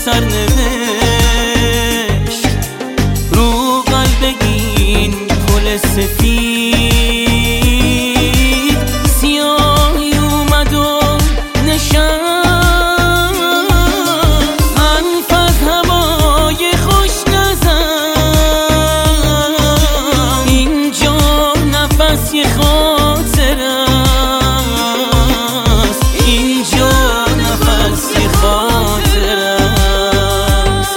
سرنوشت رو قلب این پل سفید سیاهی اومد و نشست. حرف از هوای خوش نزن، اینجا نفس یه خاطر است، اینجا نفس یه خاطر است.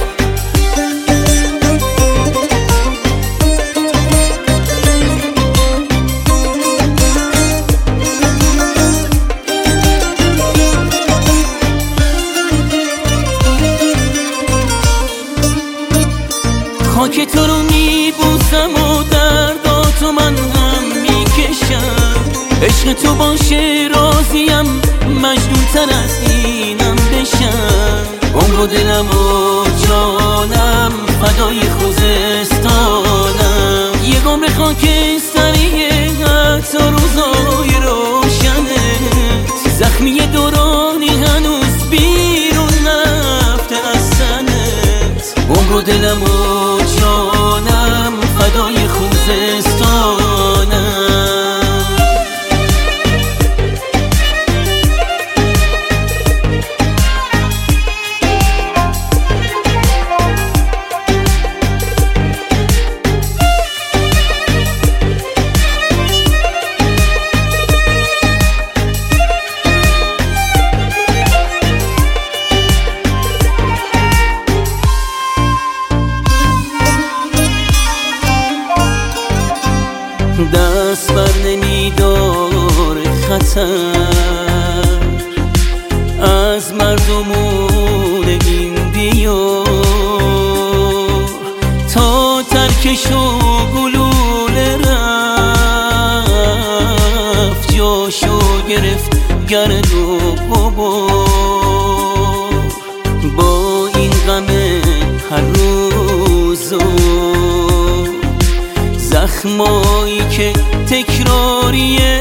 خاک تو رو میبوسم و درداتو من هم میکشم. عشق تو باشه راضیم، مجنون تر از اینم بشم. عمر و دلم و جانم فدای خوزستانم. یه عمر خاکستری حتی روزای روشنت. زخمی دورانی هنوز بیرون نرفته از سنت. عمر و دلم و جانم فدای خوزستانم. دست بر نمیدار خطر از مردمون این دیار، تا ترکش و گلوله رفت جاشو گرفت گرد و غبار. با این غم هر روز زخمایی که تکراریه،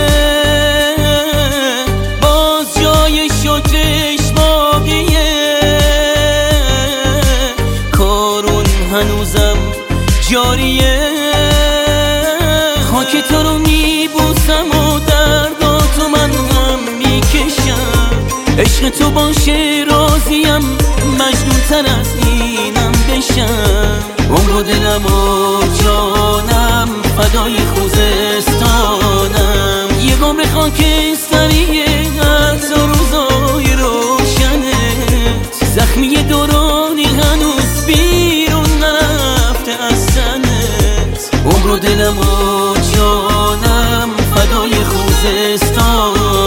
باز جای شکرش باقیه. کارون هنوزم جاریه. خاک تو رو میبوسم و درداتو من هم میکشم. عشق تو باشه راضیم، مجنون تر از اینم بشم. عمر و دلم و جانم فدای خوزستانم. یه عمر خاکستری حتی روزای روشنت. زخمی دورانی هنوز بیرون نرفته از سنت. عمر و دلم و جانم فدای خوزستانم.